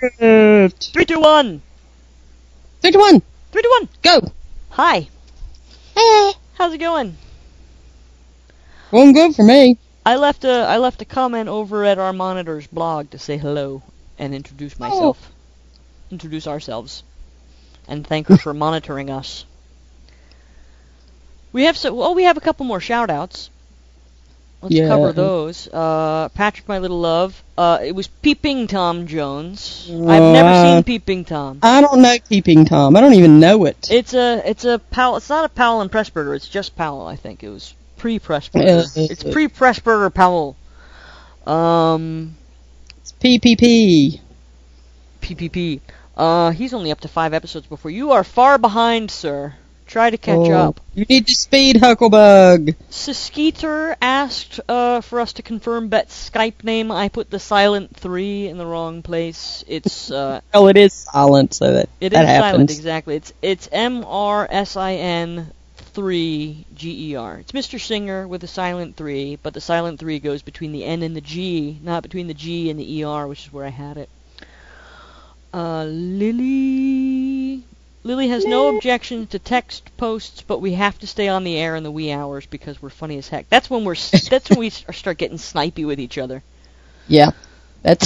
it. 3, 2, 1. 3, 2, 1. 3, 2, 1. Go. Hi. Hey. How's it going? Going good for me. I left a comment over at our monitor's blog to say hello and introduce myself. Introduce ourselves. And thank her for monitoring us. We have a couple more shout-outs. Let's cover those. Patrick, my little love. It was Peeping Tom Jones. I've never seen Peeping Tom. I don't know Peeping Tom. I don't even know it. It's a Powell. It's not a Powell and Pressburger. It's just Powell. I think it was pre-Pressburger. It's pre-Pressburger Powell. It's PPP. PPP. He's only up to 5 episodes before. You are far behind, sir. Try to catch up. You need to speed, Hucklebug. Skeeter asked for us to confirm Bet's Skype name. I put the silent 3 in the wrong place. It's oh, it is silent, so that it that is happens. silent, exactly. It's MRSIN 3 GER. It's Mr. Singer with a silent 3, but the silent 3 goes between the N and the G, not between the G and the ER, which is where I had it. Lily has no objection to text posts, but we have to stay on the air in the wee hours because we're funny as heck. That's when we start getting snipey with each other. Yeah, that's.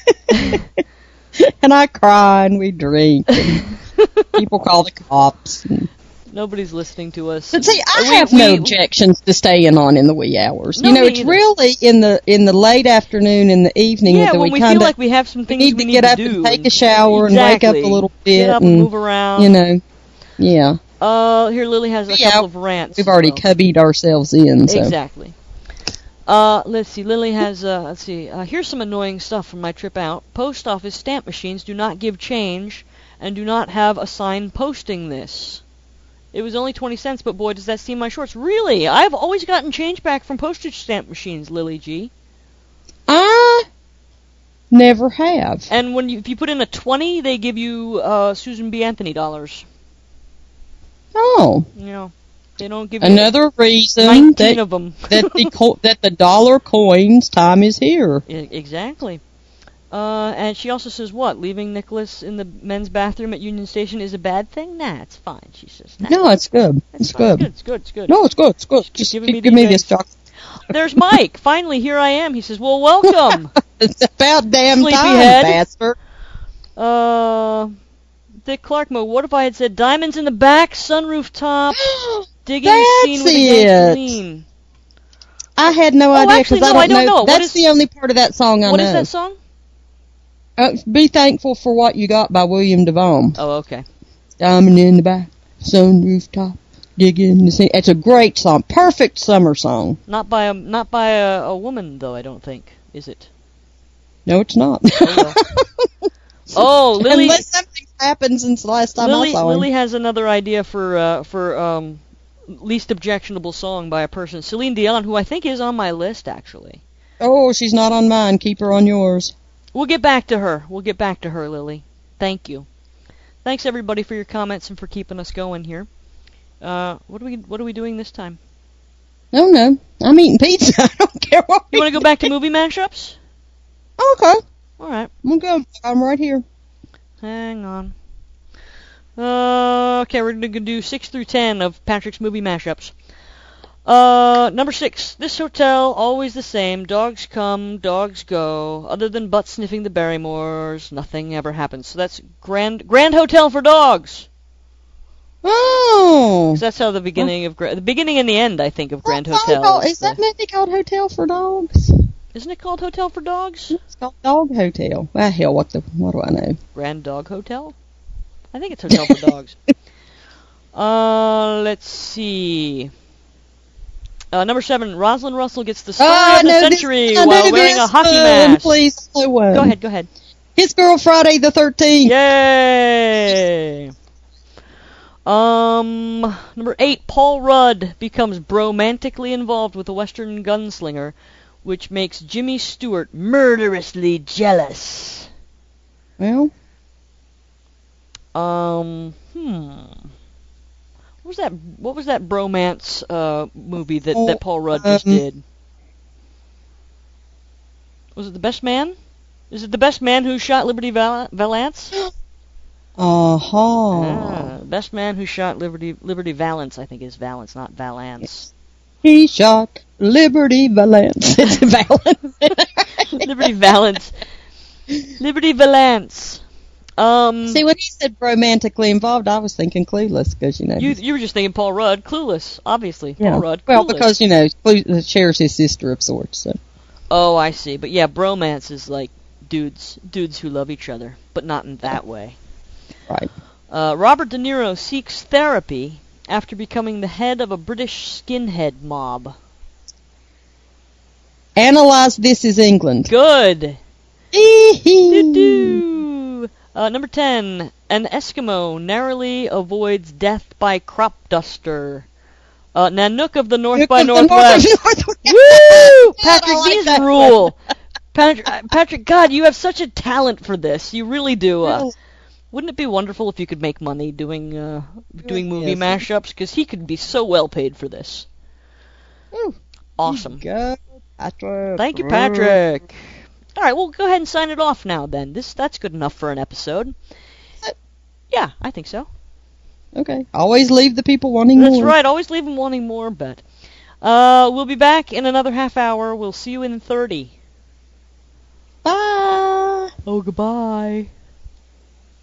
And I cry and we drink. And people call the cops. And... Nobody's listening to us. But see, I have no objections to staying on in the wee hours. No, you know, it's really in the late afternoon and the evening that when we feel like we have some things we need to get up do and take a shower and wake up a little bit. Get up and move around. You know, yeah. Here Lily has a couple of rants. We've already cubbied ourselves in. So. Exactly. Let's see. Lily has, here's some annoying stuff from my trip out. Post office stamp machines do not give change and do not have a sign posting this. It was only 20 cents, but boy, does that seem my shorts. Really? I've always gotten change back from postage stamp machines, Lily G. I never have. And if you put in a 20, they give you Susan B. Anthony dollars. Oh. You know, they don't give you another reason 19 of them. that the dollar coins time is here. Exactly. And she also says, what? Leaving Nicholas in the men's bathroom at Union Station is a bad thing? Nah, it's fine, she says. Nah. No, it's good. It's good. It's good. No, it's good. It's good. Just give me this chocolate. There's Mike. Finally, here I am. He says, well, welcome. It's about damn Sleepyhead. time, bastard. Dick Clarkmo, what if I had said diamonds in the back, sunroof top, digging That's scene with a gasoline? I had no idea because I don't know. That's the only part of that song I know. What is that song? Be Thankful for What You Got by William DeVaughn. Oh, okay. Diamond in the back, sunroof top, digging the scene. It's a great song, perfect summer song. Not by a woman though, I don't think. Is it? No, it's not. Oh, Lily. Unless something happened since the last time I saw him. Lily has another idea for least objectionable song by a person. Celine Dion, who I think is on my list actually. Oh, she's not on mine. Keep her on yours. We'll get back to her, Lily. Thank you. Thanks everybody for your comments and for keeping us going here. What are we doing this time? No. I'm eating pizza. I don't care what. You want to go back to movie mashups? Okay. All right. I'm good. I'm right here. Hang on. Okay, we're going to do 6 through 10 of Patrick's movie mashups. Number 6. This hotel, always the same. Dogs come, dogs go. Other than butt sniffing the Barrymores, nothing ever happens. So that's Grand Hotel for Dogs. Oh. That's how the beginning the beginning and the end, I think, of Grand Hotel. Is that movie called Hotel for Dogs? Isn't it called Hotel for Dogs? It's called Dog Hotel. Well, hell, what do I know? Grand Dog Hotel? I think it's Hotel for Dogs. Let's see. Number 7, Rosalind Russell gets the story of the century while wearing a hockey mask. Please, go ahead. His Girl Friday the 13th. Yay! Number 8, Paul Rudd becomes bromantically involved with a Western gunslinger, which makes Jimmy Stewart murderously jealous. Well, What was that bromance movie that Paul Rudd just did? Was it The Best Man? Is it the best man who shot Liberty Valance? Uh-huh. Best man who shot Liberty Valance, I think is Valance, not Valance. He shot Liberty Valance. It's Valance. Liberty Valance. Liberty Valance. See, when he said romantically involved, I was thinking Clueless, because, You were just thinking Paul Rudd. Clueless, obviously. Yeah. Paul Rudd, Well, Clueless. because, Clueless shares his sister of sorts, so. Oh, I see. But yeah, bromance is like dudes who love each other, but not in that way. Right. Robert De Niro seeks therapy after becoming the head of a British skinhead mob. Analyze This Is England. Good. Doo-doo. Doo-doo. Number 10. An Eskimo narrowly avoids death by crop duster. Nanook of the North by Northwest. Woo! Patrick, these rule. Patrick, God, you have such a talent for this. You really do. Wouldn't it be wonderful if you could make money doing movie mashups? Because he could be so well paid for this. Ooh. Awesome. Good, Patrick. Thank you, Patrick. All right, we'll go ahead and sign it off now. Then that's good enough for an episode. Yeah, I think so. Okay. Always leave the people wanting more. That's right. Always leave them wanting more. But we'll be back in another half hour. We'll see you in 30. Bye. Oh, goodbye.